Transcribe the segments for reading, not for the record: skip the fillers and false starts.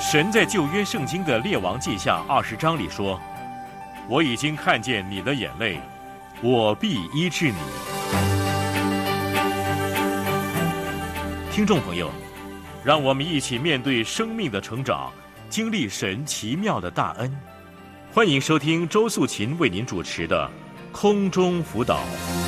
神在旧约圣经的列王记下20章里说，我已经看见你的眼泪，我必医治你。听众朋友，让我们一起面对生命的成长，经历神奇妙的大恩。欢迎收听周素琴为您主持的空中辅导。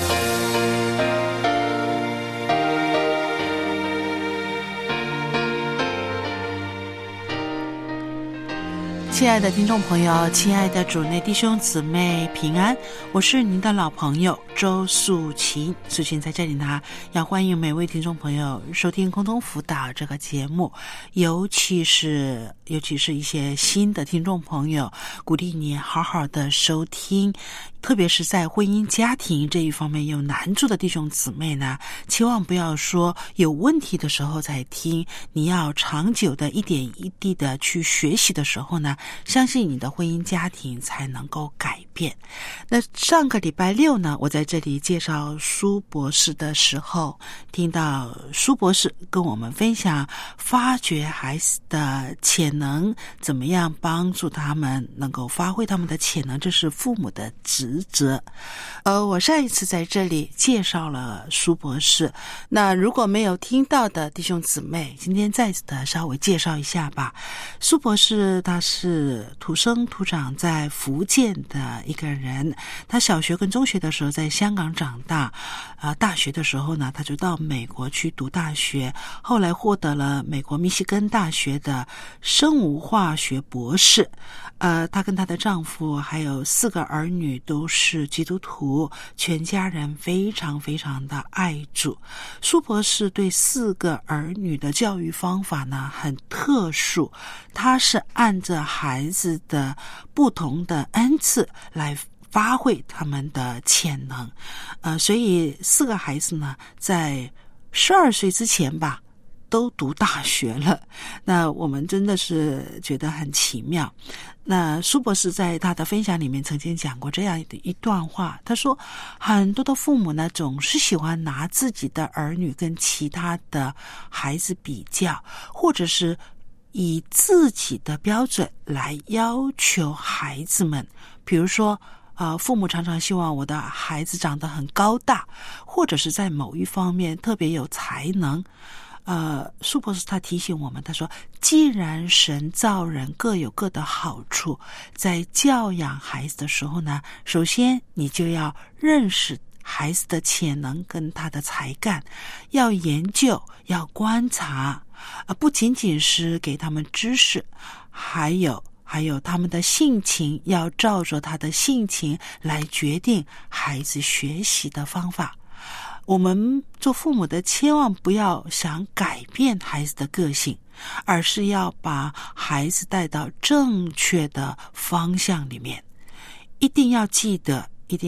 亲爱的听众朋友，亲爱的主内弟兄姊妹平安，我是您的老朋友周素琴。素琴在这里呢，要欢迎每位听众朋友收听空中辅导这个节目，尤其是一些新的听众朋友，鼓励你好好的收听，特别是在婚姻家庭这一方面有难处的弟兄姊妹呢，千万不要说有问题的时候才听，你要长久的一点一滴的去学习的时候呢，相信你的婚姻家庭才能够改变。那上个礼拜六呢，我在这里介绍苏博士的时候，听到苏博士跟我们分享发掘孩子的潜能，怎么样帮助他们能够发挥他们的潜能，这是父母的职责。我上一次在这里介绍了苏博士，那如果没有听到的弟兄姊妹，今天再次的稍微介绍一下吧。苏博士他是土生土长在福建的一个人，他小学跟中学的时候在香港长大，大学的时候呢，他就到美国去读大学，后来获得了美国密西根大学的生物化学博士。她跟她的丈夫还有4个儿女都是基督徒，全家人非常非常的爱主。苏博士对4个儿女的教育方法呢很特殊，他是按着孩子的不同的恩赐来发挥他们的潜能。所以4个孩子呢在12岁之前吧都读大学了，那我们真的是觉得很奇妙。那苏博士在他的分享里面曾经讲过这样的一段话，他说很多的父母呢总是喜欢拿自己的儿女跟其他的孩子比较，或者是以自己的标准来要求孩子们，比如说父母常常希望我的孩子长得很高大，或者是在某一方面特别有才能。苏博士他提醒我们，他说既然神造人各有各的好处，在教养孩子的时候呢，首先你就要认识孩子的潜能跟他的才干，要研究，要观察，不仅仅是给他们知识，还有他们的性情，要照着他的性情来决定孩子学习的方法。我们做父母的千万不要想改变孩子的个性，而是要把孩子带到正确的方向里面。一定要记得，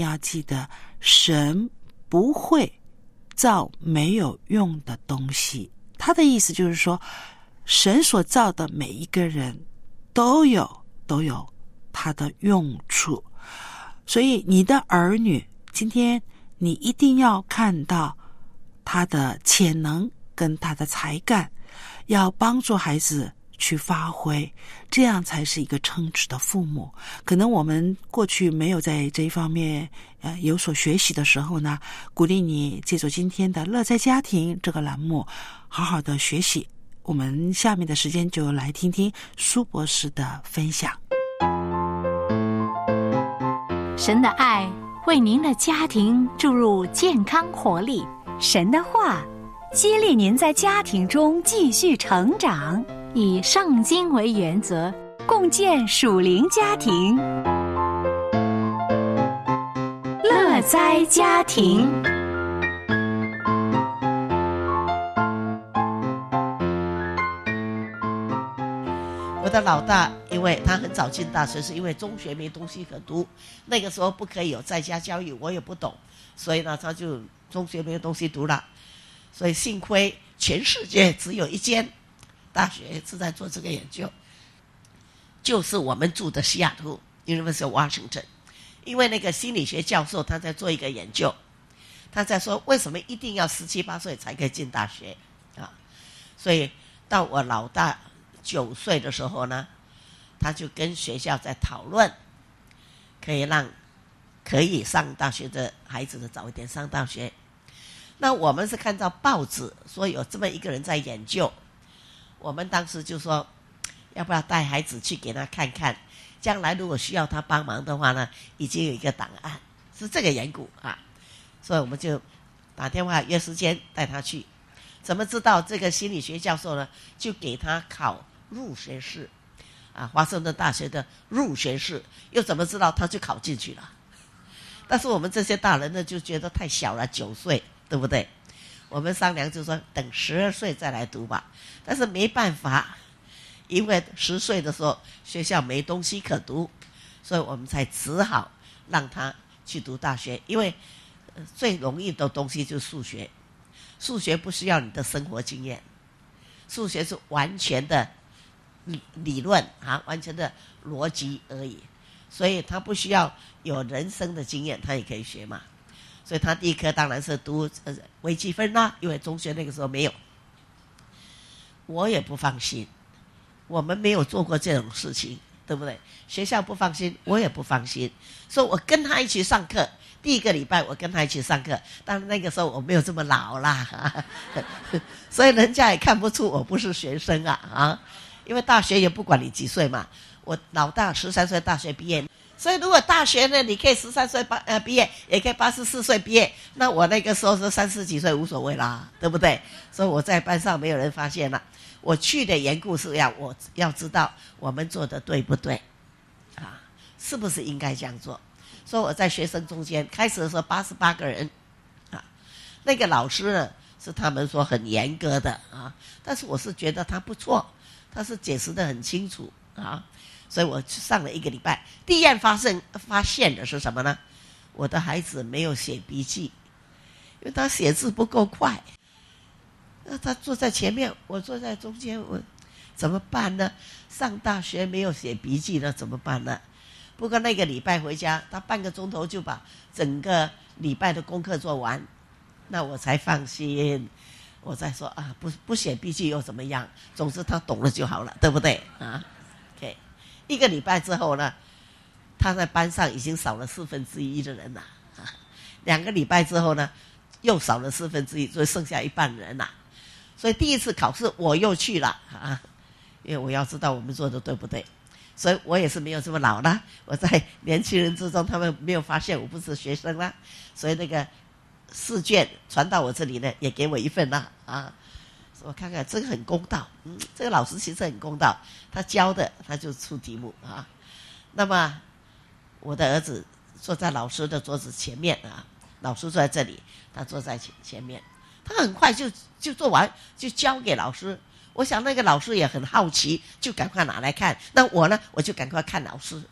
神不会造没有用的东西。他的意思就是说，神所造的每一个人都有他的用处。所以你的儿女今天你一定要看到他的潜能跟他的才干，要帮助孩子去发挥，这样才是一个称职的父母。可能我们过去没有在这一方面有所学习的时候呢，鼓励你借助今天的乐在家庭这个栏目好好的学习。我们下面的时间就来听听苏博士的分享。 神的爱为您的家庭注入健康活力， 神的话激励您在家庭中继续成长， 以圣经为原则， 共建属灵家庭。 乐在家庭。 我的老大因为他很早进大学，是因为中学没东西可读，那个时候不可以有在家教育，我也不懂，所以呢他就中学没有东西读了。所以幸亏全世界只有一间大学是在做这个研究，就是我们住的西雅图 University of Washington。 因为那个心理学教授他在做一个研究，他在说为什么一定要17、18岁才可以进大学啊？所以到我老大 9岁的时候呢，他就跟学校在讨论，可以上大学的孩子的早一点上大学。那我们是看到报纸说有这么一个人在研究，我们当时就说要不要带孩子去给他看看，将来如果需要他帮忙的话呢，已经有一个档案，是这个缘故啊。所以我们就打电话约时间带他去。怎么知道这个心理学教授呢，就给他考入学试啊，华盛顿大学的入学试，又怎么知道他就考进去了？但是我们这些大人呢就觉得太小了，9岁，对不对？我们商量就说等12岁再来读吧。但是没办法，因为10岁的时候学校没东西可读，所以我们才只好让他去读大学。因为最容易的东西就是数学，数学不需要你的生活经验，数学是完全的理论啊，完全的逻辑而已，所以他不需要有人生的经验，他也可以学嘛。所以他第一科当然是读微积分啦，因为中学那个时候没有。我也不放心，我们没有做过这种事情，对不对？学校不放心，我也不放心，所以我跟他一起上课。第一个礼拜我跟他一起上课，当然那个时候我没有这么老啦，所以人家也看不出我不是学生啊，因为大学也不管你几岁嘛，我老大13岁大学毕业，所以如果大学呢你可以13岁毕业，也可以84岁毕业，那我那个时候是30几岁无所谓啦，对不对？所以我在班上没有人发现了。我去的缘故是我要知道我们做的对不对啊，是不是应该这样做。所以我在学生中间开始的时候88个人啊，那个老师呢是他们说很严格的啊，但是我是觉得他不错，他是解释得很清楚啊，所以我上了1个礼拜。第一样发现的是什么呢？我的孩子没有写笔记，因为他写字不够快。那他坐在前面，我坐在中间，我怎么办呢？上大学没有写笔记了怎么办呢？不过那个礼拜回家，他半个钟头就把整个礼拜的功课做完，那我才放心。我再说啊，不写笔记又怎么样？总之他懂了就好了，对不对啊 ？OK， 1个礼拜之后呢，他在班上已经少了1/4的人了啊。2个礼拜之后呢，又少了1/4，所以剩下一半人了。所以第一次考试我又去了啊，因为我要知道我们做的对不对。所以我也是没有这么老啦，我在年轻人之中，他们没有发现我不是学生啦，所以那个试卷传到我这里呢，也给我1份啦啊。我看看这个很公道，这个老师其实很公道，他教的他就出题目啊。那么我的儿子坐在老师的桌子前面啊，老师坐在这里，他坐在前面，他很快就做完，就交给老师。我想那个老师也很好奇，就赶快拿来看。那我呢，我就赶快看老师。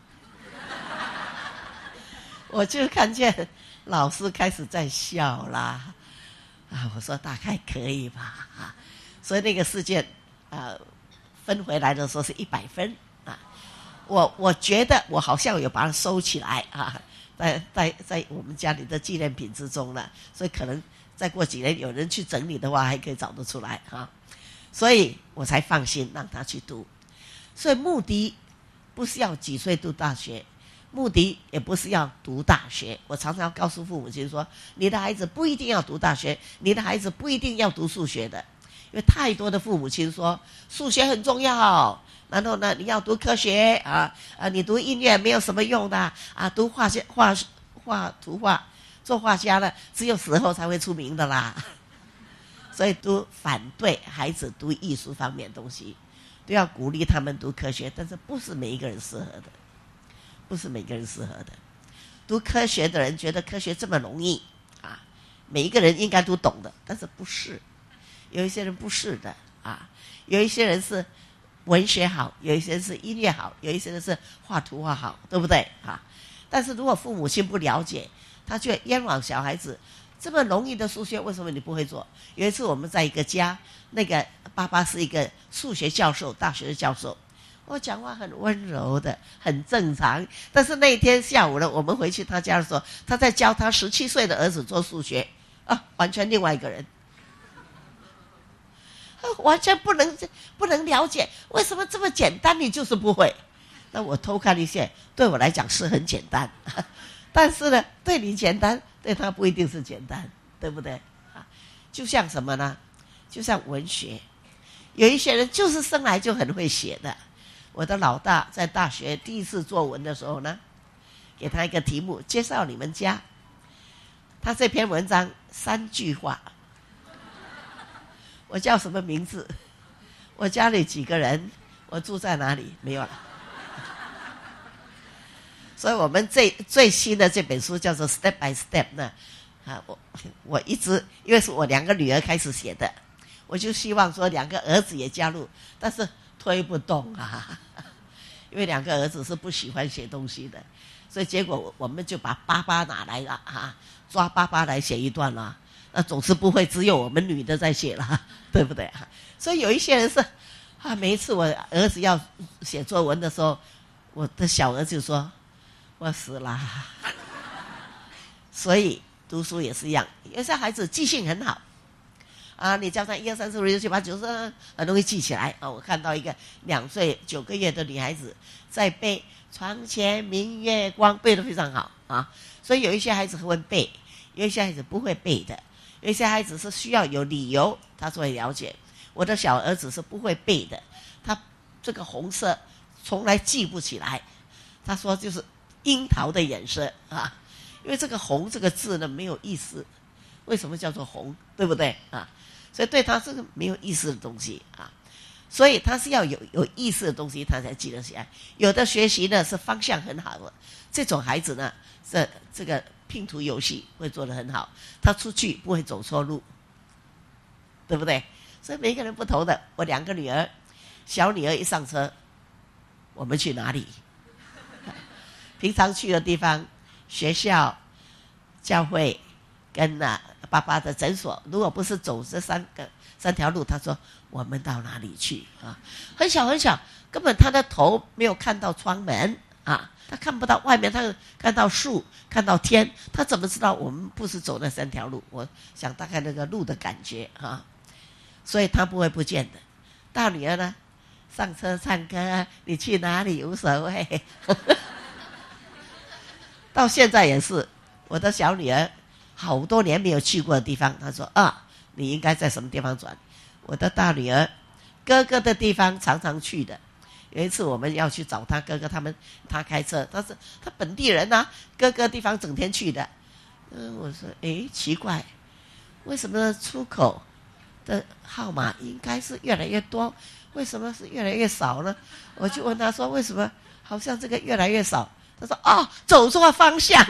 我就看见老师开始在笑啦，啊，我说大概可以吧，啊，所以那个试卷分回来的时候是100分啊。我觉得我好像有把它收起来啊，在我们家里的纪念品之中了，所以可能再过几年有人去整理的话，还可以找得出来啊。所以我才放心让他去读。所以目的不是要几岁读大学，目的也不是要读大学。我常常告诉父母亲说，你的孩子不一定要读大学，你的孩子不一定要读数学的。因为太多的父母亲说数学很重要，然后呢你要读科学你读音乐没有什么用的啊，读画图画做画家呢只有死后才会出名的啦。所以都反对孩子读艺术方面的东西，都要鼓励他们读科学，但是不是每一个人适合的，不是每个人适合的。读科学的人觉得科学这么容易啊，每一个人应该都懂的，但是不是，有一些人不是的啊，有一些人是文学好，有一些人是音乐好，有一些人是画图画好，对不对啊？但是如果父母亲不了解，他就冤枉小孩子。这么容易的数学为什么你不会做？有一次我们在一个家，那个爸爸是一个数学教授，大学的教授，我讲话很温柔的，很正常。但是那一天下午呢，我们回去他家的时候，他在教他17岁的儿子做数学啊，完全另外一个人。 完全不能了解为什么这么简单你就是不会。那我偷看一些，对我来讲是很简单，但是呢，对你简单，对他不一定是简单，对不对？就像什么呢？就像文学，有一些人就是生来就很会写的。我的老大在大学第一次作文的时候呢，给他一个题目，介绍你们家。他这篇文章3句话，我叫什么名字？我家里几个人？我住在哪里？没有了。所以我们最新的这本书叫做 Step by Step 呢，我一直因为是我2个女儿开始写的，我就希望说2个儿子也加入，但是推不动啊，因为2个儿子是不喜欢写东西的，所以结果我们就把爸爸拿来了抓爸爸来写一段了，那总是不会只有我们女的在写了，对不对？所以有一些人是每一次我儿子要写作文的时候，我的小儿子就说我死了。所以读书也是一样，有些孩子记性很好你叫他1、2、3、4、5、6、7、8、9很容易记起来我看到一个2岁9个月的女孩子在背床前明月光，背得非常好所以有一些孩子会背，有一些孩子不会背的，有一些孩子是需要有理由他才会了解。我的小儿子是不会背的，他这个红色从来记不起来，他说就是樱桃的颜色因为这个红这个字呢没有意思，为什么叫做红，对不对所以对他这个没有意思的东西所以他是要有意思的东西他才记得起来。有的学习呢是方向很好的，这种孩子呢这个拼图游戏会做得很好，他出去不会走错路，对不对？所以每一个人不同的。我2个女儿，小女儿一上车，我们去哪里？平常去的地方，学校、教会跟爸爸的诊所，如果不是走这3条路，他说我们到哪里去很小很小，根本他的头没有看到窗门他看不到外面，他看到树看到天，他怎么知道我们不是走那3条路？我想大概那个路的感觉所以他不会不见的。大女儿呢，上车唱歌你去哪里无所谓到现在也是，我的小女儿好多年没有去过的地方，她说你应该在什么地方转。我的大女儿哥哥的地方常常去的，有一次我们要去找他哥哥，他开车，他本地人哥哥地方整天去的我说奇怪，为什么出口的号码应该是越来越多，为什么是越来越少呢？我就问他说为什么好像这个越来越少，他说走错方向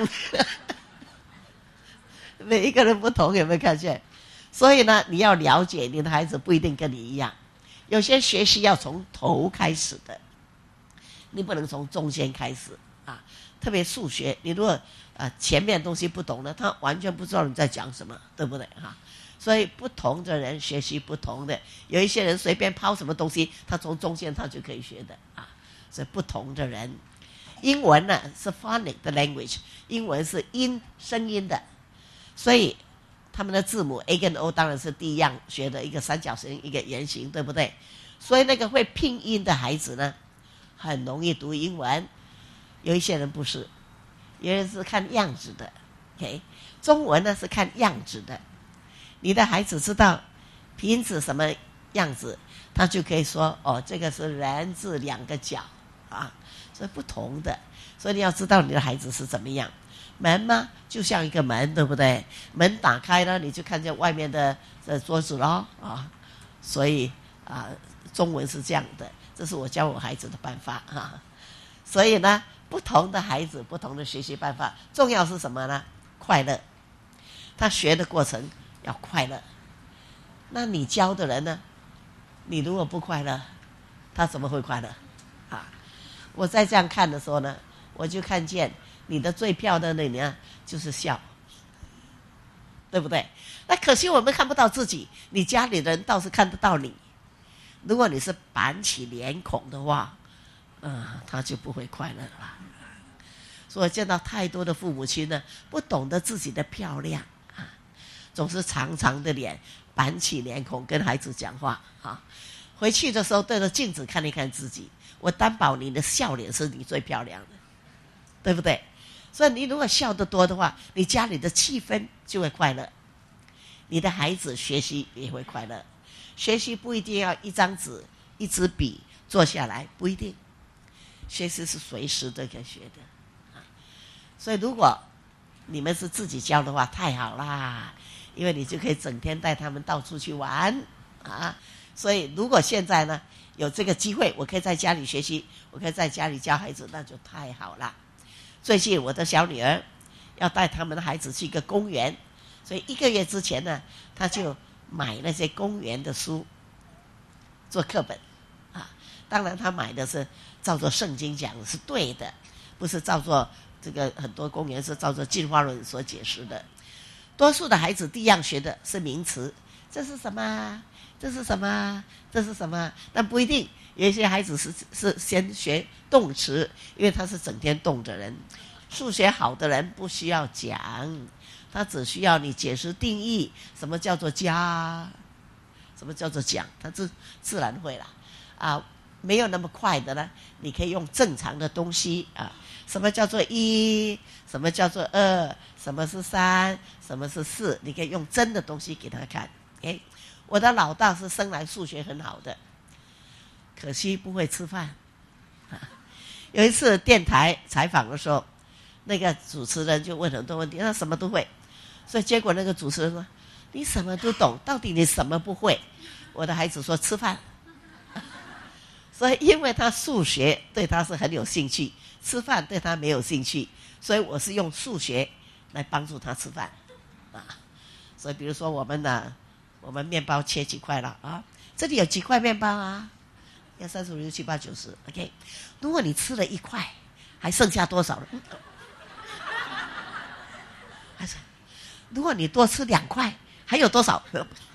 每一个人不同，有没有看见？所以呢，你要了解你的孩子不一定跟你一样，有些学习要从头开始的，你不能从中间开始特别数学，你如果前面东西不懂了，他完全不知道你在讲什么，对不对所以不同的人学习不同的，有一些人随便抛什么东西，他从中间他就可以学的所以不同的人。英文呢是 phonic 的 language， 英文是声音的，所以他们的字母 A 跟 O 当然是第一样学的，一个三角形一个圆形，对不对？所以那个会拼音的孩子呢很容易读英文，有一些人不是，有人是看样子的，OK？ 中文呢是看样子的，你的孩子知道瓶子什么样子，他就可以说这个是人字2个角所以不同的，所以你要知道你的孩子是怎么样。门吗？就像一个门，对不对？门打开了，你就看见外面的桌子咯所以中文是这样的，这是我教我孩子的办法所以呢，不同的孩子不同的学习办法，重要是什么呢？快乐。他学的过程要快乐。那你教的人呢？你如果不快乐，他怎么会快乐我在这样看的时候呢，我就看见你的最漂亮的呢就是笑，对不对？那可惜我们看不到自己，你家里人倒是看得到你。如果你是板起脸孔的话他就不会快乐了。所以我见到太多的父母亲呢，不懂得自己的漂亮总是长长的脸，板起脸孔跟孩子讲话啊。回去的时候对着镜子看一看自己，我担保你的笑脸是你最漂亮的，对不对？所以你如果笑得多的话，你家里的气氛就会快乐，你的孩子学习也会快乐。学习不一定要一张纸一支笔坐下来，不一定，学习是随时都可以学的。所以如果你们是自己教的话，太好啦，因为你就可以整天带他们到处去玩啊。所以如果现在呢有这个机会，我可以在家里学习，我可以在家里教孩子，那就太好了。最近我的小女儿要带他们的孩子去一个公园，所以1个月之前呢，她就买那些公园的书做课本啊。当然她买的是照着圣经讲的是对的，不是照着这个很多公园是照着进化论所解释的。多数的孩子第一样学的是名词，这是什么？这是什么？这是什么？但不一定，有一些孩子是先学动词，因为他是整天动的人。数学好的人不需要讲，他只需要你解释定义，什么叫做加，什么叫做讲，他自然会了啊。没有那么快的呢，你可以用正常的东西啊，什么叫做1，什么叫做2，什么是3，什么是4，你可以用真的东西给他看。诶，我的老大是生来数学很好的，可惜不会吃饭。有一次电台采访的时候，那个主持人就问很多问题，他什么都会，所以结果那个主持人说：“你什么都懂，到底你什么不会？”我的孩子说：“吃饭。”所以因为他数学对他是很有兴趣，吃饭对他没有兴趣，所以我是用数学来帮助他吃饭啊。所以比如说我们面包切几块了啊？这里有几块面包啊？1、2、3、4、5、6、7、8、9、10 OK。 如果你吃了1块，还剩下多少了？还是如果你多吃2块，还有多少？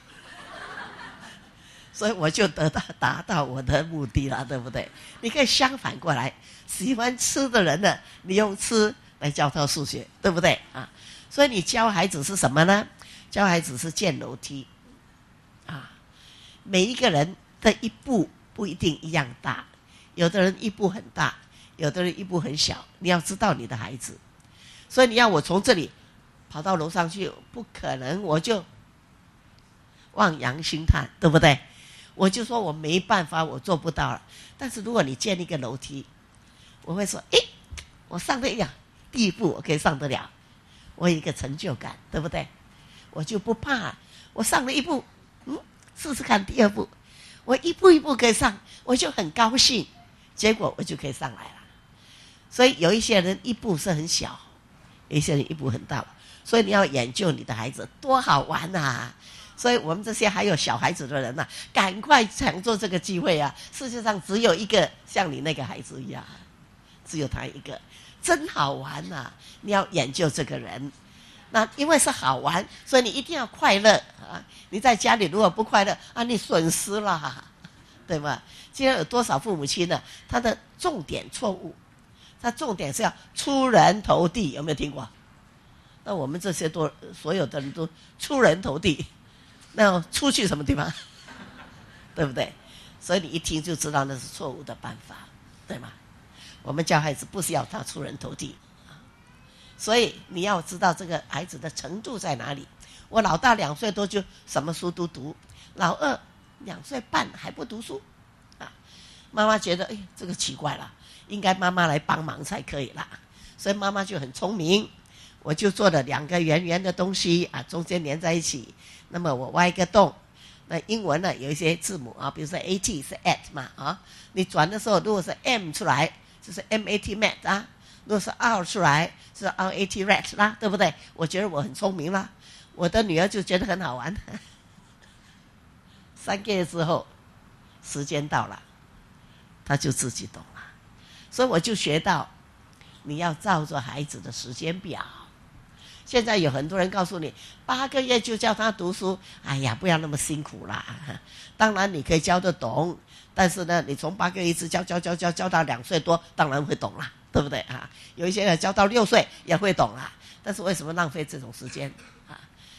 所以我就达到我的目的了，对不对？你可以相反过来，喜欢吃的人呢，你用吃来教他数学，对不对啊？所以你教孩子是什么呢？教孩子是建楼梯啊。每一个人的一步不一定一样大，有的人一步很大，有的人一步很小，你要知道你的孩子。所以你要我从这里跑到楼上去，不可能，我就望洋兴叹，对不对？我就说我没办法，我做不到了。但是如果你建一个楼梯，我会说，我上得了第一步，我可以上得了，我有一个成就感，对不对？我就不怕，我上了1步，试试看第2步，我一步一步可以上，我就很高兴，结果我就可以上来了。所以有一些人一步是很小，有一些人一步很大，所以你要研究你的孩子多好玩啊。所以我们这些还有小孩子的人啊，赶快抢做这个机会啊！世界上只有一个像你那个孩子一样，只有他一个，真好玩啊！你要研究这个人，那因为是好玩，所以你一定要快乐啊！你在家里如果不快乐啊，你损失了，对吧？今天有多少父母亲呢？他的重点错误，他重点是要出人头地，有没有听过？那我们这些所有的人都出人头地。那出去什么地方？对不对？所以你一听就知道那是错误的办法，对吗？我们教孩子不是要他出人头地，所以你要知道这个孩子的程度在哪里。我老大2岁多就什么书都读，老二2岁半还不读书啊。妈妈觉得这个奇怪了，应该妈妈来帮忙才可以啦。所以妈妈就很聪明，我就做了2个圆圆的东西啊，中间连在一起。那么我挖一个洞，那英文呢有一些字母啊，比如说 AT 是 at 嘛啊，你转的时候如果是 M 出来就是 MAT mat 啊，如果是 R 出来是 RAT rat 啦，对不对？我觉得我很聪明啦，我的女儿就觉得很好玩。3个月之后，时间到了，她就自己懂了。所以我就学到，你要照着孩子的时间表。现在有很多人告诉你8个月就教他读书，哎呀，不要那么辛苦啦。当然你可以教得懂，但是呢，你从8个月一直教到2岁多，当然会懂啦，对不对啊？有一些人教到6岁也会懂啦，但是为什么浪费这种时间啊？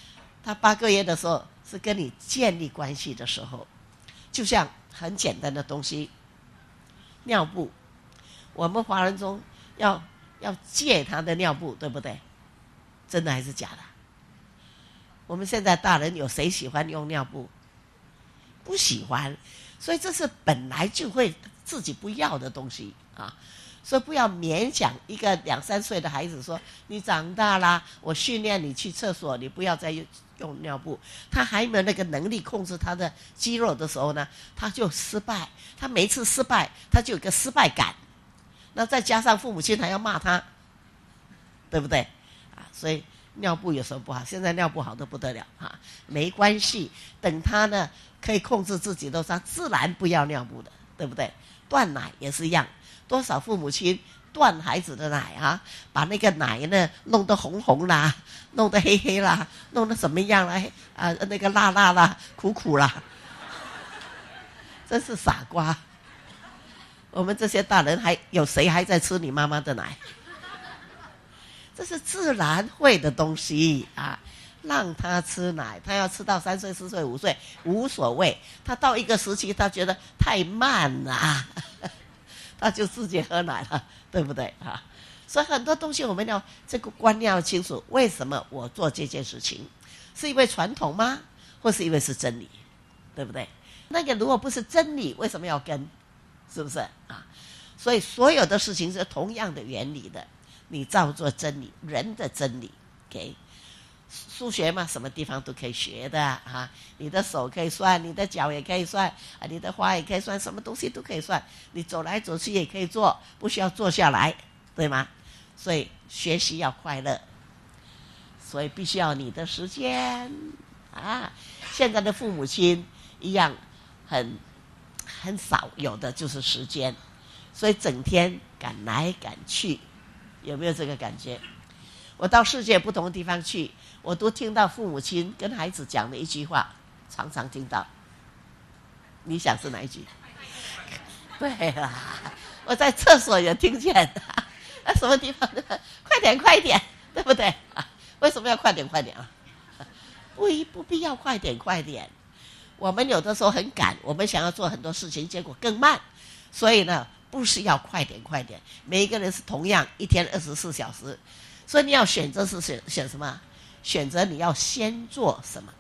他8个月的时候是跟你建立关系的时候，就像很简单的东西，尿布，我们华人中要借他的尿布，对不对？真的还是假的？我们现在大人有谁喜欢用尿布？不喜欢，所以这是本来就会自己不要的东西啊。所以不要勉强一个2、3岁的孩子说你长大啦，我训练你去厕所，你不要再用尿布。他还没有那个能力控制他的肌肉的时候呢，他就失败，他每一次失败他就有个失败感，那再加上父母亲还要骂他，对不对啊？所以尿布有时候不好，现在尿布好得不得了啊，没关系，等他呢可以控制自己的时候，他自然不要尿布的，对不对？断奶也是一样，多少父母亲断孩子的奶啊，把那个奶呢弄得红红啦，弄得黑黑啦，弄得什么样啦那个辣辣啦，苦苦啦，真是傻瓜。我们这些大人还有谁还在吃你妈妈的奶？这是自然会的东西啊，让他吃奶，他要吃到3岁、4岁、5岁无所谓。他到一个时期，他觉得太慢了，他就自己喝奶了，对不对啊？所以很多东西我们要这个观念要清楚。为什么我做这件事情？是因为传统吗？或是因为是真理？对不对？那个如果不是真理，为什么要跟？是不是啊？所以所有的事情是同样的原理的。你照做真理，人的真理 ，OK？ 数学嘛，什么地方都可以学的啊！你的手可以算，你的脚也可以算啊，你的花也可以算，什么东西都可以算。你走来走去也可以做，不需要坐下来，对吗？所以学习要快乐，所以必须要你的时间啊！现在的父母亲一样很少有的就是时间，所以整天赶来赶去。有没有这个感觉？我到世界不同的地方去，我都听到父母亲跟孩子讲的一句话，常常听到。你想是哪一句？对啦，我在厕所也听见。什么地方？快点快点，对不对？为什么要快点快点啊？不必要快点快点。我们有的时候很赶，我们想要做很多事情，结果更慢。所以呢，不是要快点快点，每一个人是同样一天24小时，所以你要选择是选什么？选择你要先做什么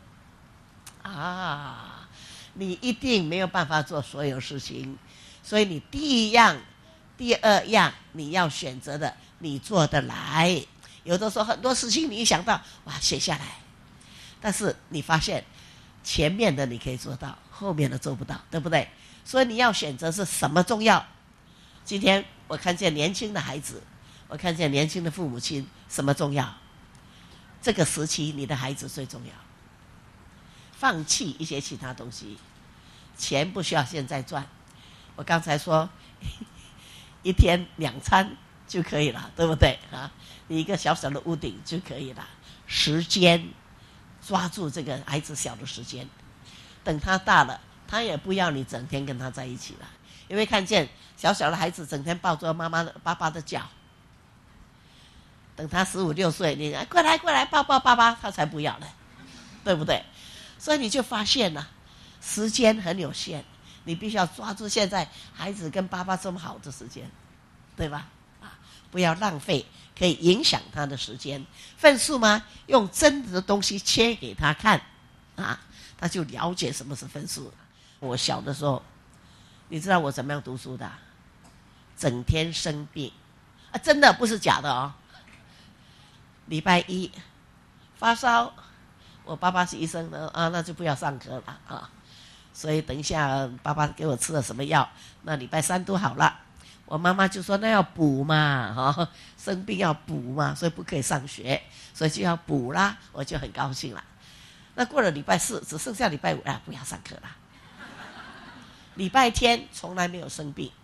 啊？你一定没有办法做所有事情，所以你第一样、第二样你要选择的，你做得来。有的时候很多事情你一想到，哇，写下来，但是你发现前面的你可以做到，后面的做不到，对不对？所以你要选择是什么重要。今天我看见年轻的孩子，我看见年轻的父母亲，什么重要？这个时期你的孩子最重要。放弃一些其他东西，钱不需要现在赚。我刚才说一天2餐就可以了，对不对啊？你一个小小的屋顶就可以了。时间，抓住这个孩子小的时间，等他大了，他也不要你整天跟他在一起了，因为看见小小的孩子整天抱着爸爸的脚，等他15、16岁，你快来抱抱爸爸，他才不要呢，对不对？所以你就发现了，时间很有限，你必须要抓住现在孩子跟爸爸这么好的时间，对吧？不要浪费可以影响他的时间。分数吗？用真的东西切给他看啊，他就了解什么是分数。我小的时候，你知道我怎么样读书的？整天生病啊，真的不是假的哦。礼拜一发烧，我爸爸是医生的啊，那就不要上课了啊。所以等一下爸爸给我吃了什么药，那礼拜3都好了。我妈妈就说那要补嘛，生病要补嘛，所以不可以上学，所以就要补啦，我就很高兴了。那过了礼拜4，只剩下礼拜5了，不要上课了。礼拜天从来没有生病，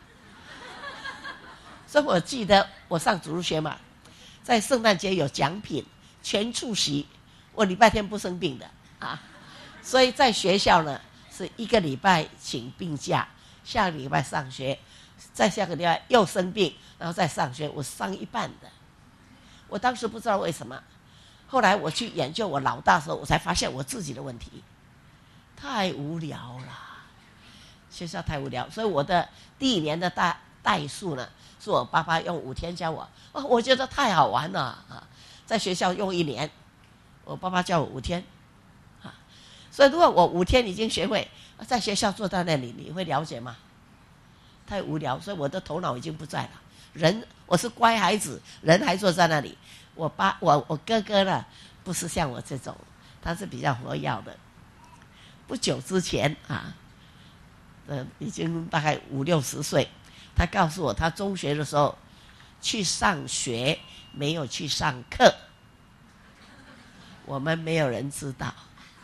所以我记得我上主日学嘛，在圣诞节有奖品，全出席，我礼拜天不生病的啊。所以在学校呢，是1个礼拜请病假，下个礼拜上学。再下个礼拜又生病，然后再上学，我上一半的。我当时不知道为什么， 后来我去研究我老大的时候，我才发现我自己的问题，太无聊了，学校太无聊。所以我的第1年的代数呢，是我爸爸用5天教我，我觉得太好玩了啊！在学校用1年，我爸爸教我5天啊。所以如果我5天已经学会，在学校坐在那里，你会了解吗？太无聊，所以我的头脑已经不在了。我是乖孩子，人还坐在那里。我哥哥呢，不是像我这种，他是比较活跃的。不久之前啊，已经大概50、60岁，他告诉我，他中学的时候去上学，没有去上课。我们没有人知道，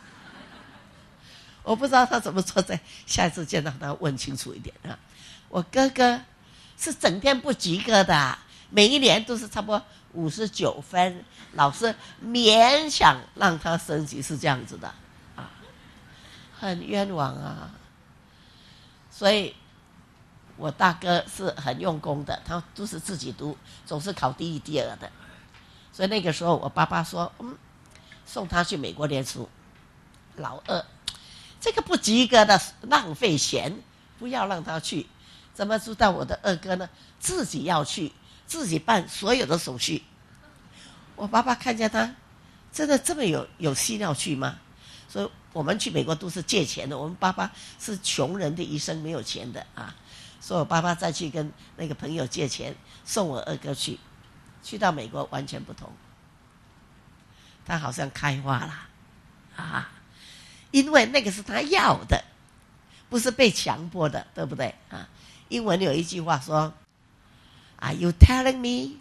我不知道他怎么做。在下一次见到他，问清楚一点啊。我哥哥是整天不及格的，每一年都是差不多59分，老师勉强让他升级，是这样子的啊，很冤枉啊。所以我大哥是很用功的，他都是自己读，总是考第1、第2的。所以那个时候我爸爸说，送他去美国念书。老二，这个不及格的浪费钱，不要让他去。怎么知道我的二哥呢？自己要去，自己办所有的手续。我爸爸看见他真的这么有心要去吗？所以我们去美国都是借钱的，我们爸爸是穷人的一生，没有钱的啊。所以我爸爸再去跟那个朋友借钱，送我二哥去到美国完全不同。他好像开花了啊，因为那个是他要的，不是被强迫的，对不对啊？英文有一句话说 Are you telling me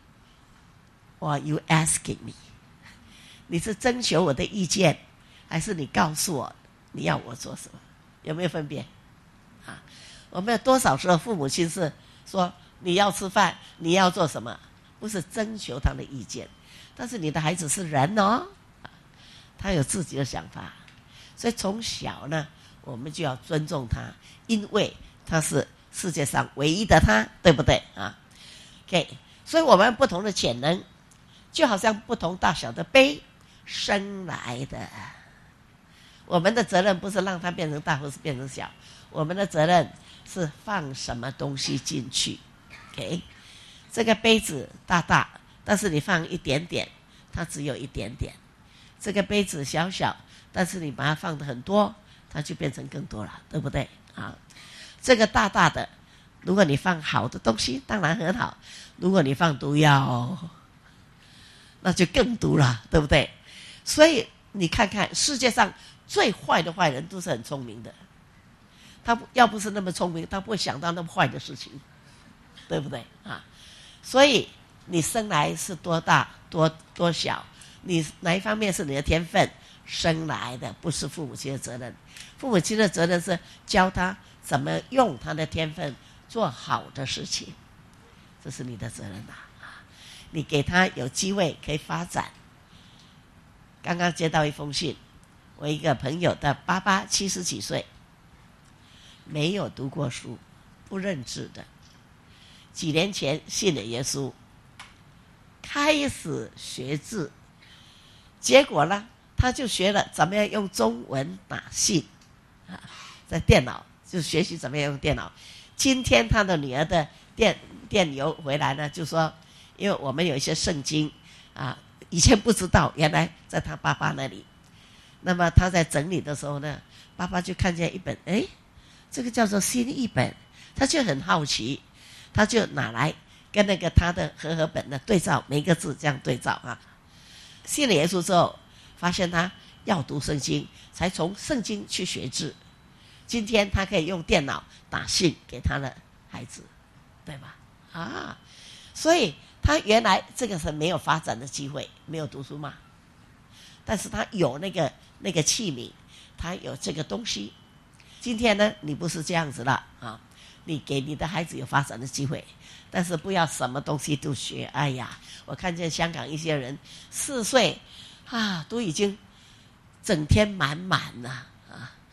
or you asking me？ 你是征求我的意见，还是你告诉我你要我做什么？有没有分别啊？我们有多少时候父母亲是说你要吃饭，你要做什么，不是征求他的意见。但是你的孩子是人哦，他有自己的想法，所以从小呢，我们就要尊重他，因为他是世界上唯一的他，对不对啊 ？OK， 所以我们不同的潜能，就好像不同大小的杯生来的。我们的责任不是让它变成大或是变成小，我们的责任是放什么东西进去。OK， 这个杯子大，但是你放一点点，它只有一点点；这个杯子小，但是你把它放得很多，它就变成更多了，对不对啊？这个大的，如果你放好的东西，当然很好；如果你放毒药，那就更毒了，对不对？所以你看看世界上最坏的坏人都是很聪明的，他要不是那么聪明，他不会想到那么坏的事情，对不对啊？所以你生来是多大多小，你哪一方面是你的天分生来的，不是父母亲的责任。父母亲的责任是教他怎么用他的天分做好的事情，这是你的责任啊！你给他有机会可以发展。刚刚接到一封信，我一个朋友的爸爸70几岁，没有读过书，不认字的，几年前信了耶稣，开始学字，结果呢，他就学了怎么样用中文打信啊，在电脑就学习怎么样用电脑。今天他的女儿的电邮回来呢，就说，因为我们有一些圣经啊，以前不知道，原来在他爸爸那里。那么他在整理的时候呢，爸爸就看见一本，这个叫做新译本，他就很好奇，他就拿来跟那个他的和本的对照，每个字这样对照啊。信了耶稣之后，发现他要读圣经，才从圣经去学字。今天他可以用电脑打信给他的孩子，对吧？啊，所以他原来这个是没有发展的机会，没有读书嘛，但是他有那个器皿，他有这个东西。今天呢，你不是这样子了啊，你给你的孩子有发展的机会，但是不要什么东西都学。哎呀，我看见香港一些人4岁啊，都已经整天满了啊。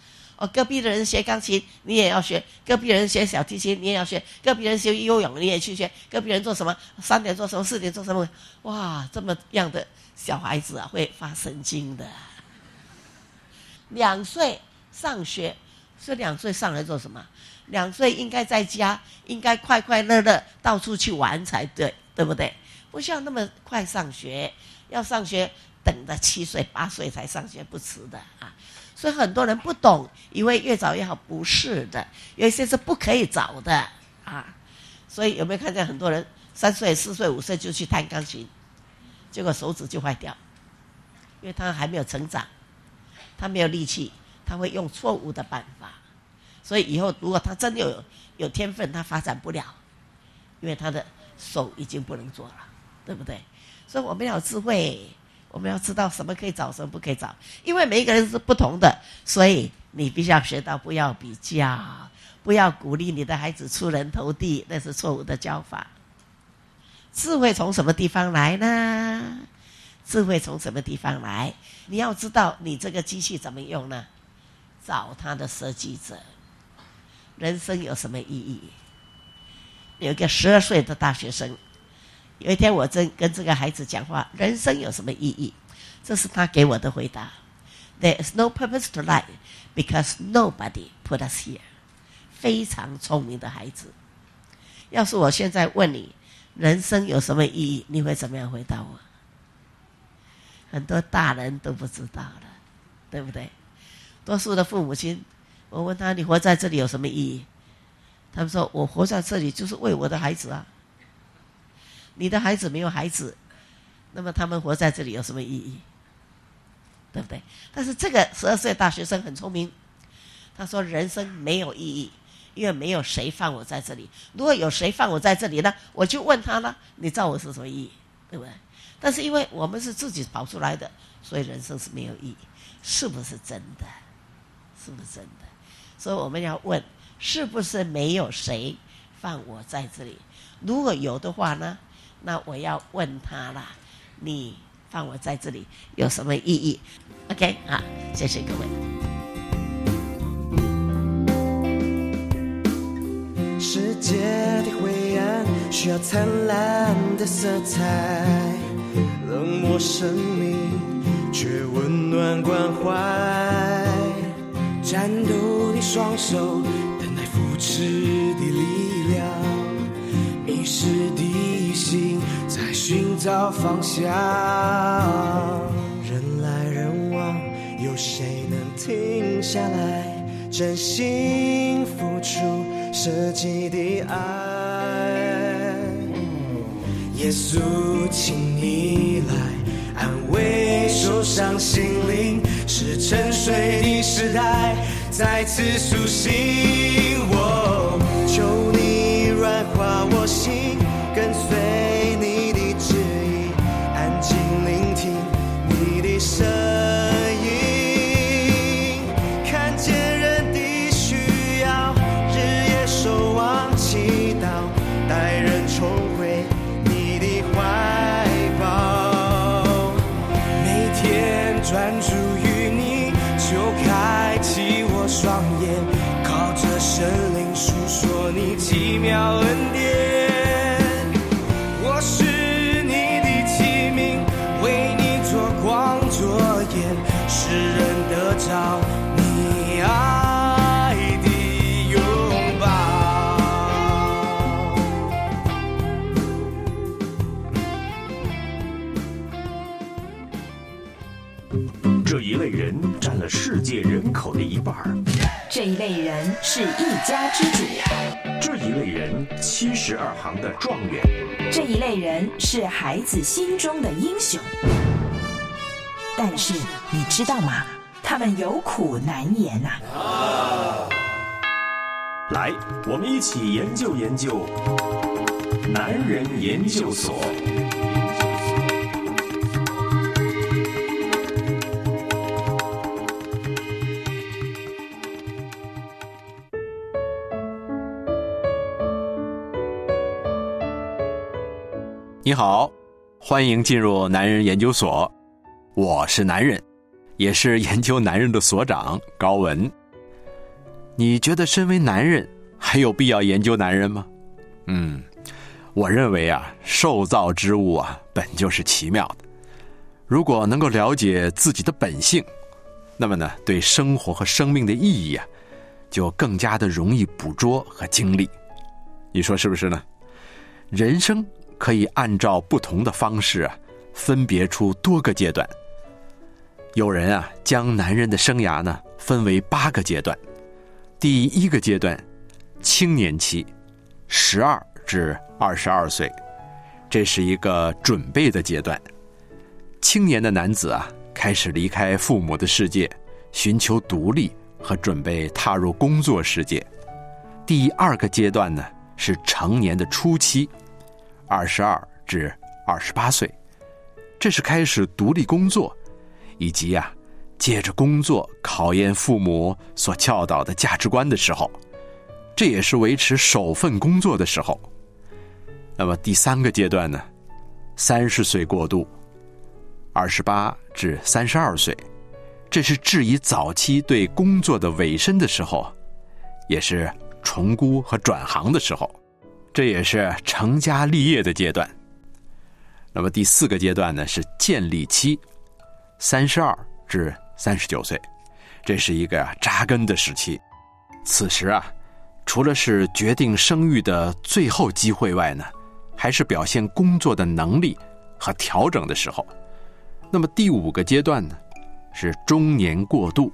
隔壁的人学钢琴你也要学，隔壁人学小提琴你也要学，隔壁人学游泳你也去学，隔壁人做什么3点做什么4点做什么，哇，这么样的小孩子啊会发神经的。2岁上学，是2岁上来做什么？2岁应该在家，应该快快乐乐到处去玩才对，对不对？不需要那么快上学，要上学等到7岁8岁才上学不迟的啊。所以很多人不懂，以为越早越好，不是的，有一些是不可以早的啊。所以有没有看见很多人3岁4岁5岁就去弹钢琴，结果手指就坏掉，因为他还没有成长，他没有力气，他会用错误的办法。所以以后如果他真的有天分，他发展不了，因为他的手已经不能做了，对不对？所以我们要有智慧，我们要知道什么可以找，什么不可以找，因为每一个人是不同的，所以你必须要学到不要比较，不要鼓励你的孩子出人头地，那是错误的教法。智慧从什么地方来呢？智慧从什么地方来？你要知道你这个机器怎么用呢？找它的设计者。人生有什么意义？有一个12岁的大学生，有一天我跟这个孩子讲话，人生有什么意义？这是他给我的回答。There is no purpose to life because nobody put us here。 非常聪明的孩子。要是我现在问你人生有什么意义，你会怎么样回答我？很多大人都不知道了，对不对？多数的父母亲，我问他你活在这里有什么意义？他们说我活在这里就是为我的孩子啊。你的孩子没有孩子，那么他们活在这里有什么意义？对不对？但是这个12岁大学生很聪明，他说人生没有意义，因为没有谁放我在这里。如果有谁放我在这里呢，我就问他了，你知道我是什么意义，对不对？但是因为我们是自己跑出来的，所以人生是没有意义。是不是真的？是不是真的？所以我们要问，是不是没有谁放我在这里？如果有的话呢，那我要问他啦，你放我在这里有什么意义？ OK 好，谢谢各位。 世界的灰暗需要灿烂的色彩，冷漠生命却温暖关怀，战斗的双手等待扶持的力量，迷失的心在寻找方向，人来人往，有谁能停下来真心付出舍己的爱？耶稣请你来安慰受伤心灵，是沉睡的时代再次苏醒。求你软化我心，跟随你的旨意，安静聆听你的声音，看见人的需要，日夜守望祈祷，带人重回你的怀抱，每天专注于你，就开启我双眼，靠着神灵述说你奇妙恩典。我是你的器皿，为你做光做盐，使人得着你爱的拥抱。 这一类人占了世界人口的1半， 这一类人是一家之主， 这一类人72行的状元， 这一类人是孩子心中的英雄。但是你知道吗？他们有苦难言呐。 来，我们一起研究研究男人研究所。 你好，欢迎进入男人研究所，我是男人，也是研究男人的所长高文。 你觉得身为男人还有必要研究男人吗？我认为啊，受造之物啊，本就是奇妙的。如果能够了解自己的本性，那么呢，对生活和生命的意义啊，就更加的容易捕捉和经历。你说是不是呢？人生可以按照不同的方式啊，分别出多个阶段。有人啊，将男人的生涯呢分为8个阶段。第1个阶段，青年期，12至22岁，这是一个准备的阶段。青年的男子啊，开始离开父母的世界，寻求独立和准备踏入工作世界。第2个阶段呢，是成年的初期，22至28岁，这是开始独立工作，以及啊，借着工作考验父母所教导的价值观的时候，这也是维持首份工作的时候。那么第3个阶段呢，30岁过渡，28至32岁，这是质疑早期对工作的委身的时候，也是重估和转行的时候，这也是成家立业的阶段。那么第4个阶段呢，是建立期，32至39岁，这是一个扎根的时期。此时啊，除了是决定生育的最后机会外呢，还是表现工作的能力和调整的时候。那么第5个阶段呢，是中年过渡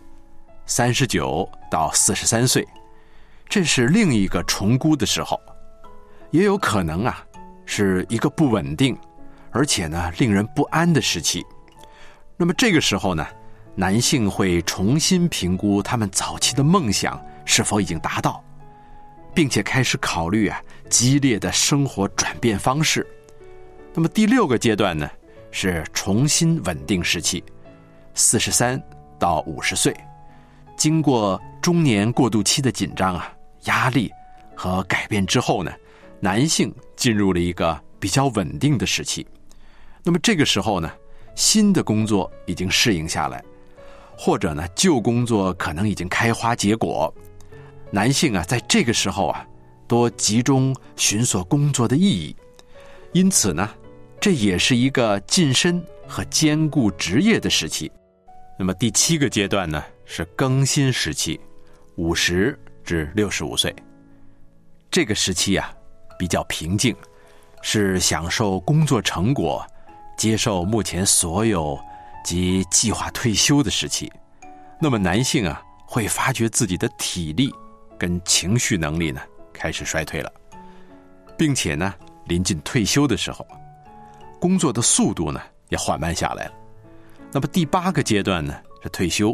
，39到43岁，这是另一个重估的时候。也有可能啊，是一个不稳定而且呢令人不安的时期。那么这个时候呢，男性会重新评估他们早期的梦想是否已经达到，并且开始考虑啊激烈的生活转变方式。那么第6个阶段呢，是重新稳定时期，43到50岁。经过中年过渡期的紧张啊、压力和改变之后呢，男性进入了一个比较稳定的时期。那么这个时候呢，新的工作已经适应下来，或者呢旧工作可能已经开花结果。男性啊，在这个时候啊，多集中寻索工作的意义，因此呢，这也是一个晋升和兼顾职业的时期。那么第7个阶段呢，是更新时期，50至65岁。这个时期啊，比较平静，是享受工作成果，接受目前所有及计划退休的时期。那么男性啊，会发觉自己的体力跟情绪能力呢开始衰退了，并且呢临近退休的时候，工作的速度呢也缓慢下来了。那么第8个阶段呢是退休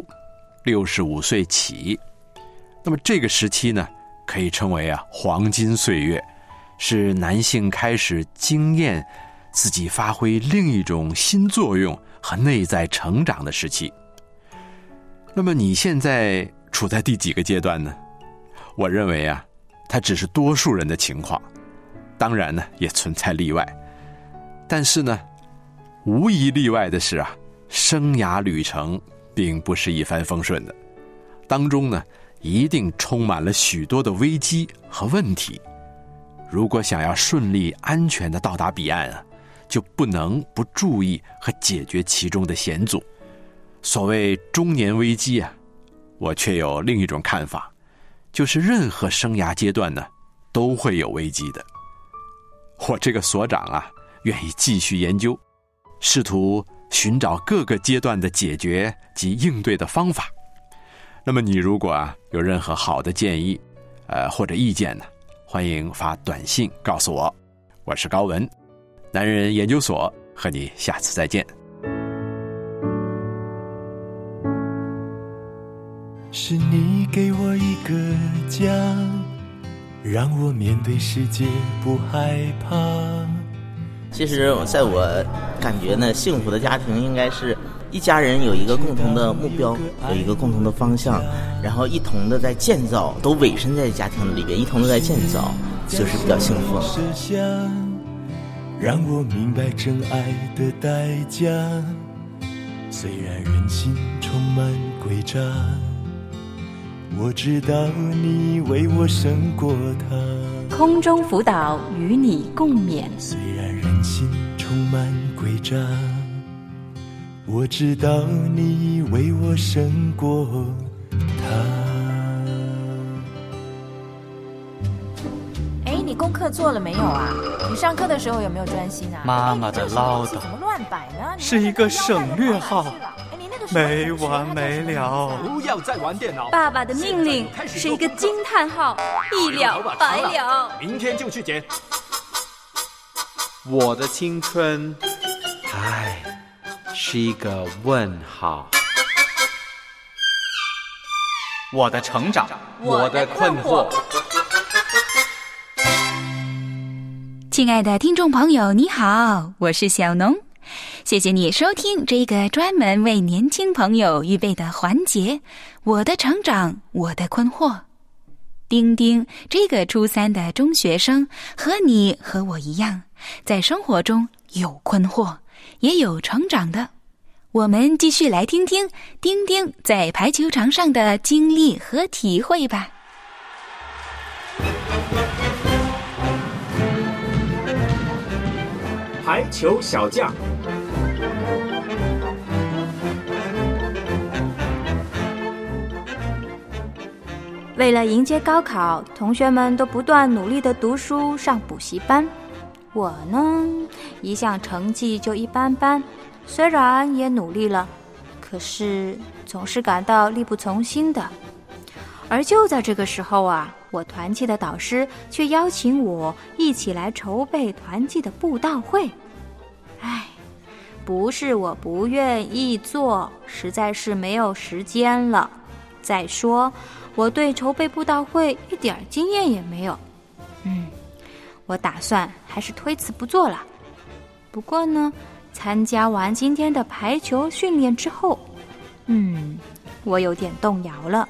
，65岁起。那么这个时期呢，可以称为黄金岁月，是男性开始经验自己发挥另一种新作用和内在成长的时期。那么你现在处在第几个阶段呢？我认为它只是多数人的情况，当然呢也存在例外。但是呢，无一例外的是生涯旅程并不是一帆风顺的，当中呢一定充满了许多的危机和问题。如果想要顺利安全地到达彼岸就不能不注意和解决其中的险阻。所谓中年危机我却有另一种看法，就是任何生涯阶段呢都会有危机的。我这个所长愿意继续研究，试图寻找各个阶段的解决及应对的方法。那么你如果有任何好的建议或者意见呢，欢迎发短信告诉我。我是高文，男人研究所，和你下次再见。 是你给我一个家，让我面对世界不害怕。 其实在我感觉呢，幸福的家庭应该是一家人有一个共同的目标，有一个共同的方向，然后一同的在建造，都委身在家庭里边，一同的在建造，就是比较幸福。 让我明白真爱的代价，虽然人心充满诡诈， 我知道你为我胜过他。 空中辅导与你共勉。 虽然人心充满诡诈，我知道你为我胜过他。 你功课做了没有啊？你上课的时候有没有专心啊？ 妈妈的唠叨怎么乱摆呢？ 是一个省略号，没完没了。 不要再玩电脑。 爸爸的命令是一个惊叹号，一了百了。 明天就去捡。 我的青春，是一个问号。 我的成长， 我的困惑。 亲爱的听众朋友，你好，我是小农，谢谢你收听这个专门为年轻朋友预备的环节，我的成长，我的困惑。丁丁这个初3的中学生，和你和我一样，在生活中有困惑，也有成长的。我们继续来听听丁丁在排球场上的经历和体会吧。 排球小将。 为了迎接高考，同学们都不断努力地读书上补习班。我呢，一向成绩就一般般，虽然也努力了，可是总是感到力不从心的。而就在这个时候啊，我团契的导师却邀请我一起来筹备团契的布道会。不是我不愿意做，实在是没有时间了。再说，我对筹备布道会一点经验也没有。我打算还是推辞不做了。不过呢，参加完今天的排球训练之后，我有点动摇了。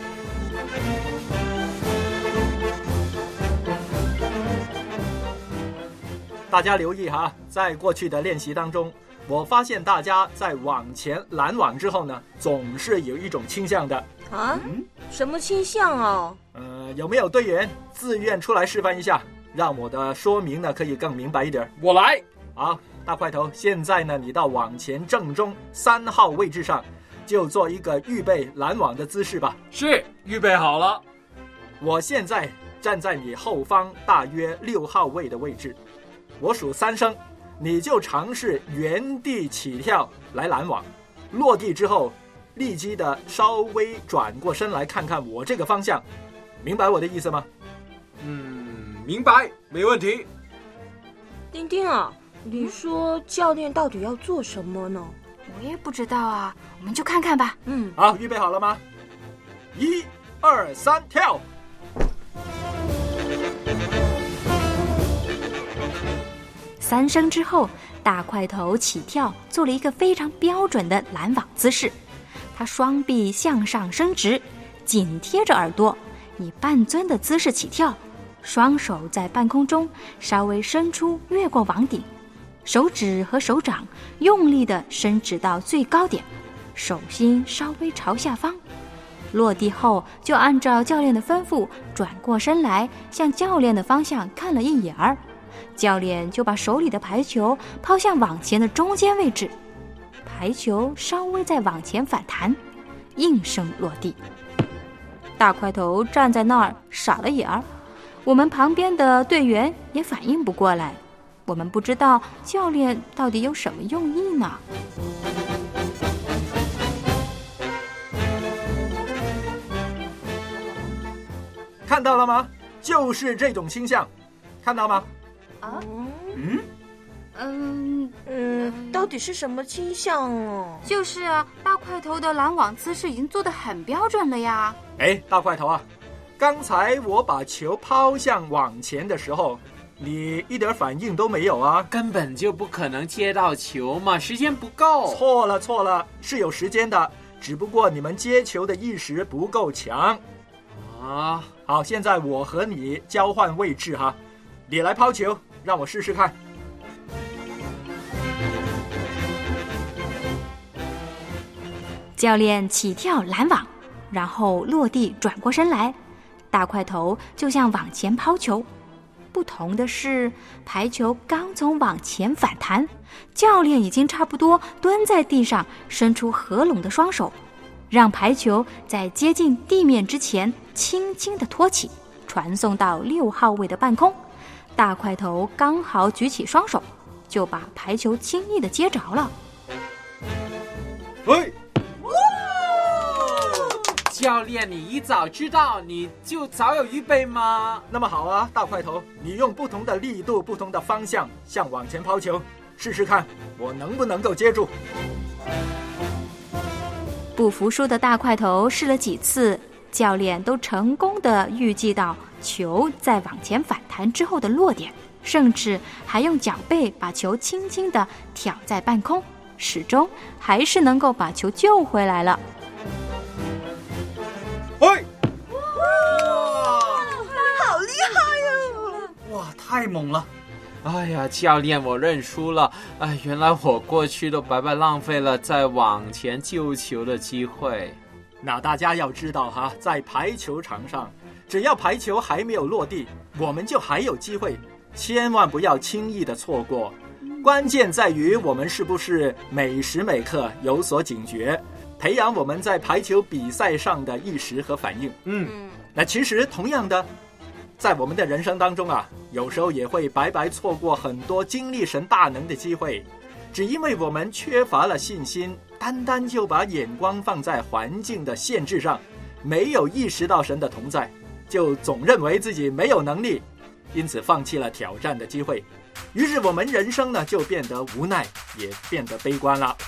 大家留意哈，在过去的练习当中，我发现大家在网前拦网之后呢，总是有一种倾向的。 什么倾向哦？ 有没有队员自愿出来示范一下，让我的说明呢可以更明白一点？ 我来。 好，大块头，现在呢你到网前正中3号位置上，就做一个预备拦网的姿势吧。 是，预备好了。 我现在站在你后方大约6号位的位置，我数3声，你就尝试原地起跳来拦网，落地之后立即的稍微转过身来看看我这个方向，明白我的意思吗？ 明白，没问题。 丁丁啊，你说教练到底要做什么呢？ 我也不知道啊，我们就看看吧。 好，预备好了吗？1、2、3，跳！ 三声之后，大块头起跳，做了一个非常标准的拦网姿势。他双臂向上伸直，紧贴着耳朵，以半蹲的姿势起跳，双手在半空中稍微伸出，越过网顶，手指和手掌用力地伸直到最高点，手心稍微朝下方。落地后，就按照教练的吩咐，转过身来，向教练的方向看了一眼儿。教练就把手里的排球抛向网前的中间位置，排球稍微再往前反弹，应声落地。大块头站在那儿傻了眼儿，我们旁边的队员也反应不过来，我们不知道教练到底有什么用意呢？ 看到了吗？就是这种倾向，看到吗？ 到底是什么倾向哦？ 就是啊，大块头的拦网姿势已经做得很标准了呀。 大块头啊，刚才我把球抛向网前的时候，你一点反应都没有啊！ 根本就不可能接到球嘛，时间不够。 错了，是有时间的，只不过你们接球的意识不够强。好，现在我和你交换位置哈，你来抛球，让我试试看。 教练起跳拦网， 然后落地转过身来，大块头就像往前抛球。不同的是，排球刚从往前反弹，教练已经差不多蹲在地上，伸出合拢的双手，让排球在接近地面之前轻轻地托起，传送到6号位的半空。大块头刚好举起双手，就把排球轻易地接着了。 喂！ 教练，你一早知道你就早有预备吗？ 那么好啊，大块头，你用不同的力度、不同的方向向往前抛球，试试看我能不能够接住。 不服输的大块头试了几次，教练都成功地预计到球在往前反弹之后的落点，甚至还用脚背把球轻轻地挑在半空，始终还是能够把球救回来了。 喂！ 好厉害哟！ 哇，太猛了！ 哎呀，教练，我认输了。哎，原来我过去都白白浪费了再往前救球的机会。 那大家要知道哈，在排球场上，只要排球还没有落地，我们就还有机会，千万不要轻易的错过。关键在于我们是不是每时每刻有所警觉，培养我们在排球比赛上的意识和反应。那其实同样的，在我们的人生当中啊，有时候也会白白错过很多经历神大能的机会，只因为我们缺乏了信心，单单就把眼光放在环境的限制上，没有意识到神的同在，就总认为自己没有能力，因此放弃了挑战的机会。于是我们人生呢就变得无奈，也变得悲观了。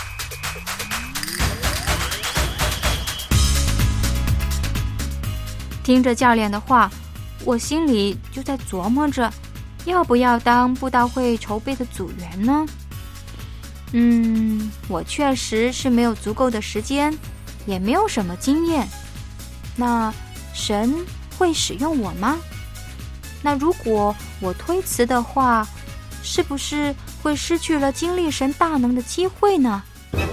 听着教练的话，我心里就在琢磨着，要不要当布道会筹备的组员呢？我确实是没有足够的时间，也没有什么经验。那神会使用我吗？那如果我推辞的话，是不是会失去了经历神大能的机会呢？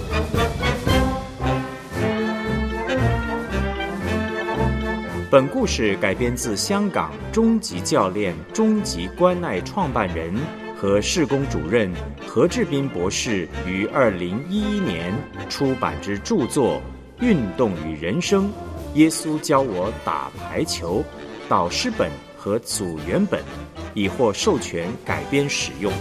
本故事改编自香港终极教练、终极关爱创办人和事工主任何志斌博士于2011年出版之著作《运动与人生：耶稣教我打排球》导师本和组员本，已获授权改编使用。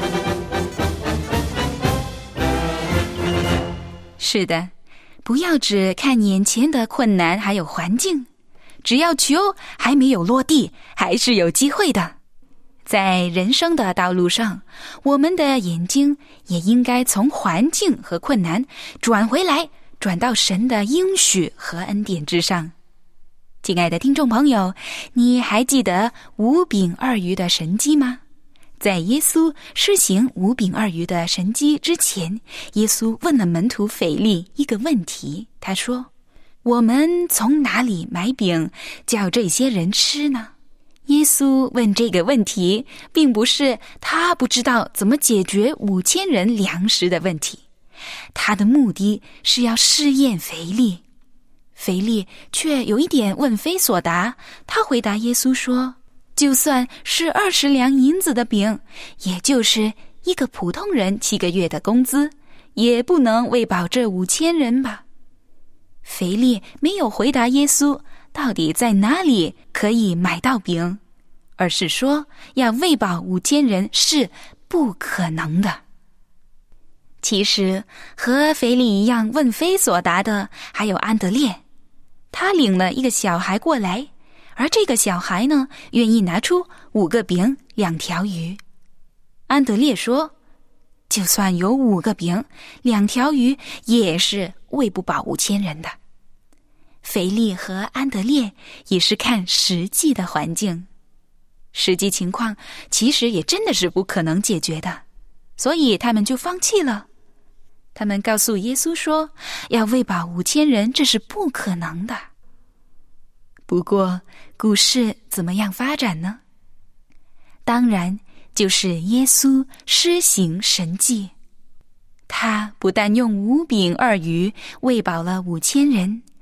是的，不要只看眼前的困难还有环境，只要球还没有落地，还是有机会的。在人生的道路上，我们的眼睛也应该从环境和困难转回来，转到神的应许和恩典之上。亲爱的听众朋友，你还记得5饼2鱼的神迹吗？在耶稣施行5饼2鱼的神迹之前，耶稣问了门徒腓利一个问题，他说：我们从哪里买饼叫这些人吃呢？耶稣问这个问题，并不是他不知道怎么解决5000人粮食的问题，他的目的是要试验腓利。腓利却有一点问非所答，他回答耶稣说：就算是20两银子的饼，也就是一个普通人7个月的工资，也不能喂饱这5000人吧。腓利没有回答耶稣到底在哪里可以买到饼，而是说要喂饱5000人是不可能的。其实和腓利一样问非所答的还有安德烈，他领了一个小孩过来，而这个小孩呢，愿意拿出5个饼2条鱼。安德烈说，就算有5个饼2条鱼，也是喂不饱5000人的。腓利和安德烈也是看实际的环境，实际情况其实也真的是不可能解决的，所以他们就放弃了。他们告诉耶稣说，要喂饱5000人，这是不可能的。不过故事怎么样发展呢？当然就是耶稣施行神迹，他不但用5饼2鱼喂饱了5000人，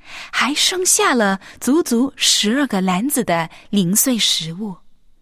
还剩下了足足12个篮子的零碎食物。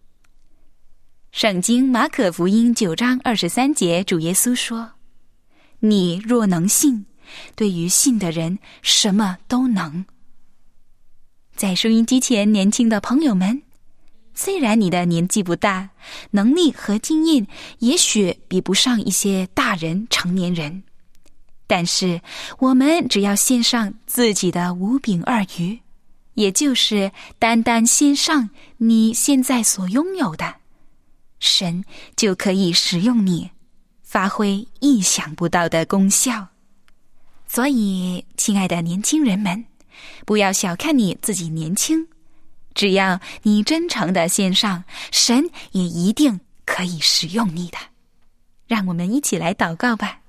圣经马可福音9章23节，主耶稣说：你若能信，对于信的人什么都能。在收音机前年轻的朋友们，虽然你的年纪不大，能力和经验也许比不上一些大人成年人，但是我们只要献上自己的5饼2鱼，也就是单单献上你现在所拥有的，神就可以使用你，发挥意想不到的功效。所以，亲爱的年轻人们，不要小看你自己年轻，只要你真诚的献上，神也一定可以使用你的。让我们一起来祷告吧。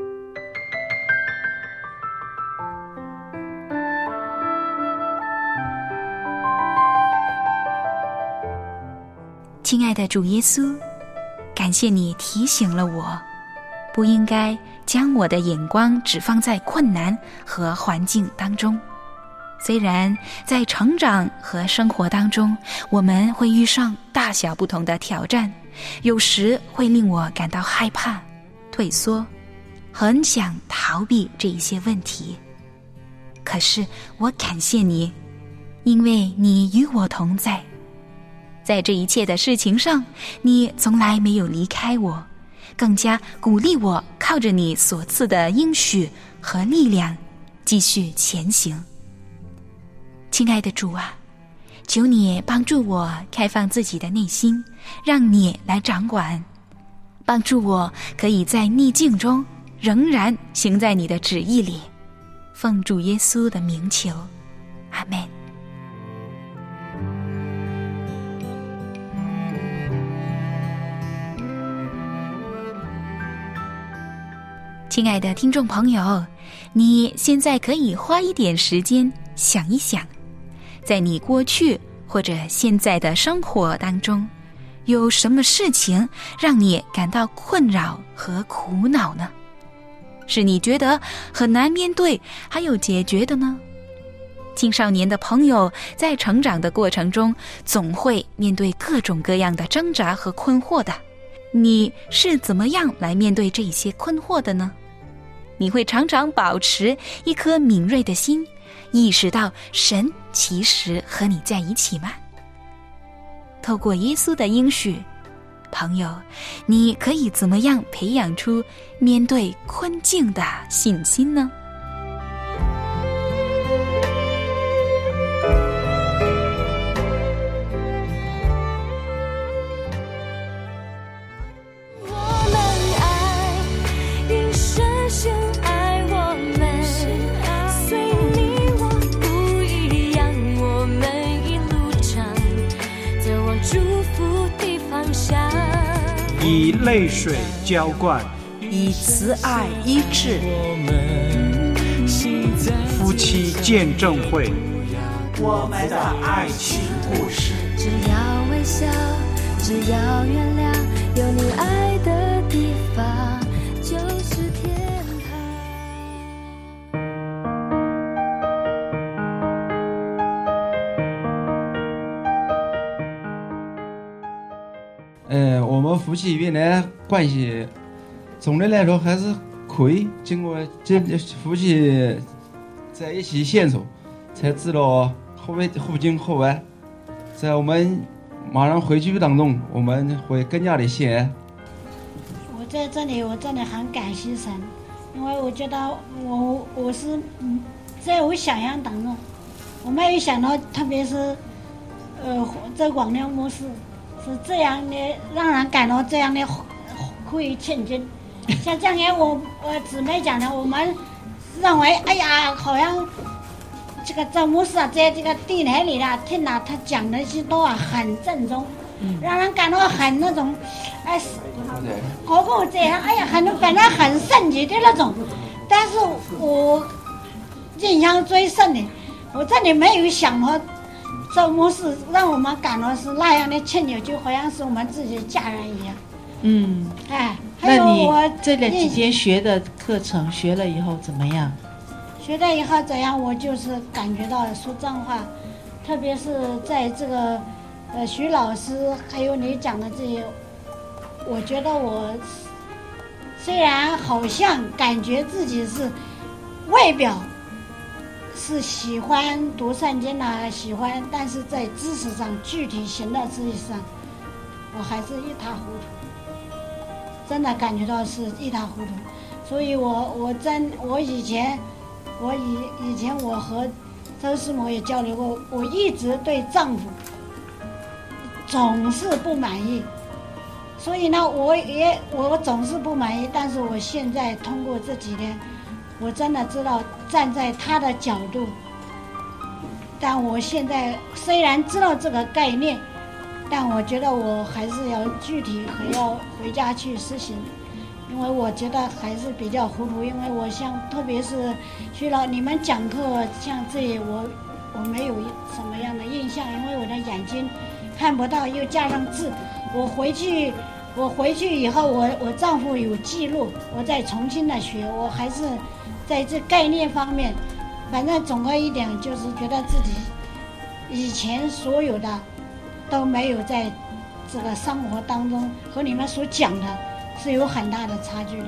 亲爱的主耶稣，感谢你提醒了我，不应该将我的眼光只放在困难和环境当中。虽然在成长和生活当中，我们会遇上大小不同的挑战，有时会令我感到害怕、退缩，很想逃避这一些问题。可是我感谢你，因为你与我同在，在这一切的事情上，你从来没有离开我，更加鼓励我靠着你所赐的应许和力量继续前行。亲爱的主啊，求你帮助我开放自己的内心，让你来掌管，帮助我可以在逆境中仍然行在你的旨意里。奉主耶稣的名求，阿们。亲爱的听众朋友，你现在可以花一点时间想一想，在你过去或者现在的生活当中，有什么事情让你感到困扰和苦恼呢？是你觉得很难面对还有解决的呢？青少年的朋友在成长的过程中，总会面对各种各样的挣扎和困惑的。你是怎么样来面对这些困惑的呢？你会常常保持一颗敏锐的心，意识到神其实和你在一起吗？透过耶稣的应许，朋友，你可以怎么样培养出面对困境的信心呢？ 以泪水浇灌， 以慈爱医治。 夫妻见证会， 我们的爱情故事。 只要微笑，只要原谅，有你爱的地方就是天堂。我们夫妻原来关系总的来说还是可以，经过这夫妻在一起相处，才知道互敬互爱。在我们马上回去当中，我们会更加的相爱。 我在这里，我真的很感谢神，因为我觉得我是在我想象当中，我没有想到，特别是这广亮牧师是这样的，让人感到这样的会亲近。像这样我姊妹讲的，我们认为哎呀，好像这牧师啊，在这个电台里啦，听到他讲的些都很正宗，让人感到很那种何况这样，哎呀，感到很圣洁的那种。但是我印象最深的，我真的没有想到这牧师让我们感到是那样的亲友，就好像是我们自己的家人一样。 那你这几天学的课程学了以后怎么样？ 学了以后怎样，我就是感觉到说脏话，特别是在这个徐老师还有你讲的这些，我觉得我虽然好像感觉自己是外表是喜欢读圣经啊，喜欢，但是在知识上具体行的知识上，我还是一塌糊涂，真的感觉到是一塌糊涂。所以我以前我和周师母也交流过，我一直对丈夫总是不满意，所以呢，我总是不满意。但是我现在通过这几天，我真的知道站在他的角度，但我现在虽然知道这个概念，但我觉得我还是要具体还要回家去实行。因为我觉得还是比较糊涂，因为我像特别是徐老你们讲课像这里我没有什么样的印象，因为我的眼睛看不到，又加上字，我回去以后我丈夫有记录，我再重新的学，我还是在这概念方面，反正总归一点就是觉得自己以前所有的都没有在这个生活当中和你们所讲的是有很大的差距的。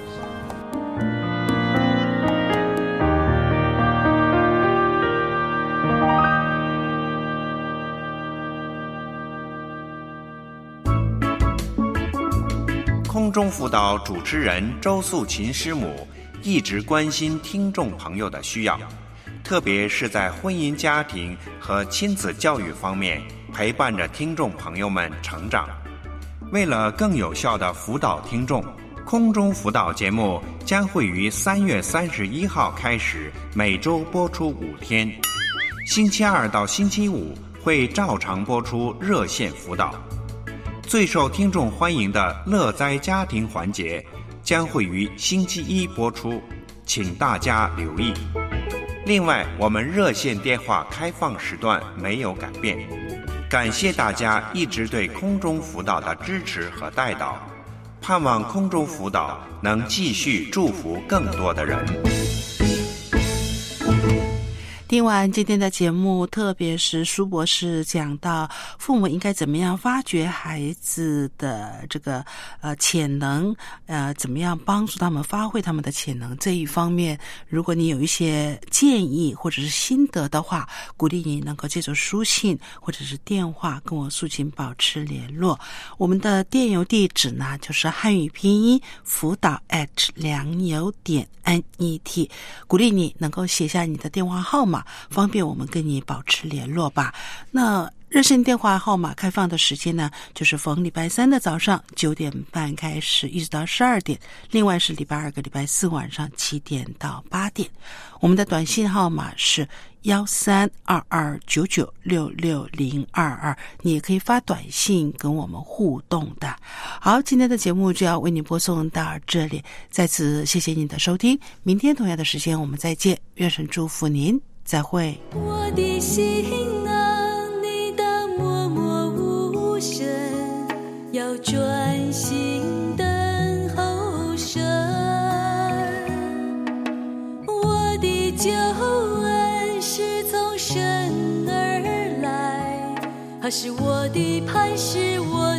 空中辅导主持人周素琴师母一直关心听众朋友的需要，特别是在婚姻家庭和亲子教育方面陪伴着听众朋友们成长。为了更有效地辅导听众，空中辅导节目将会于3月31号开始每周播出5天，星期二到星期五会照常播出热线辅导。最受听众欢迎的乐哉家庭环节将会于星期一播出，请大家留意。另外，我们热线电话开放时段没有改变。感谢大家一直对空中辅导的支持和带导，盼望空中辅导能继续祝福更多的人。 听完今天的节目，特别是苏博士讲到父母应该怎么样发掘孩子的这个潜能，怎么样帮助他们发挥他们的潜能这一方面，如果你有一些建议或者是心得的话，鼓励你能够借助书信或者是电话跟我素琴保持联络。我们的电邮地址呢就是汉语拼音辅导@良友.net，鼓励你能够写下你的电话号码，方便我们跟你保持联络吧。那热线电话号码开放的时间呢，就是逢礼拜三的早上9点半开始，一直到12点。另外是礼拜二跟礼拜四晚上7点到8点。我们的短信号码是1322996622，你也可以发短信跟我们互动的。好，今天的节目就要为你播送到这里，再次谢谢你的收听，明天同样的时间我们再见，愿神祝福您，再会。 我的心啊，你的默默无声，要专心等候神。我的救恩是从神而来，他是我的磐石，我